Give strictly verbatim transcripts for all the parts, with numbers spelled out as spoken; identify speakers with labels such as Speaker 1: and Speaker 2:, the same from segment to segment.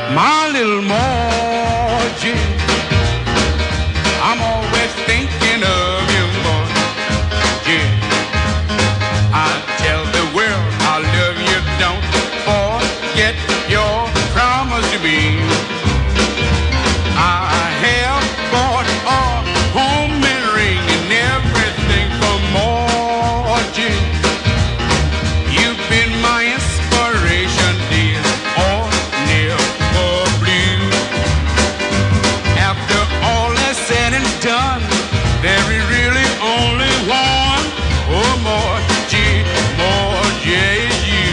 Speaker 1: My little Margie, I'm always thinking of you, Margie. I tell the world I love you, don't forget your promise to me. I have bought a homemade ring and everything for Margie. You've been my inspiration, dear, or never blue. After all is said and done, there is really only one. Oh, Margie, Margie is you.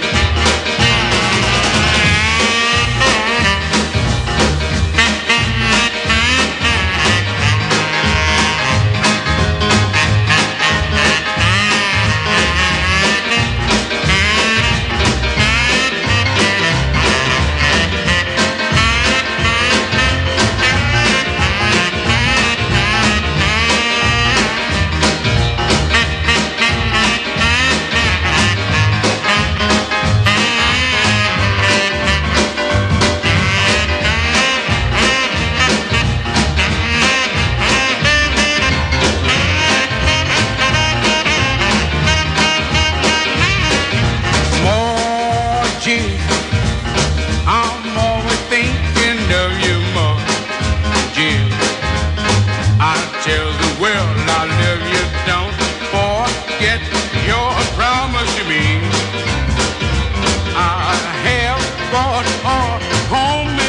Speaker 1: I'm always thinking of you, Margie. I tell the world I love you, don't forget your promise to me. I have bought a home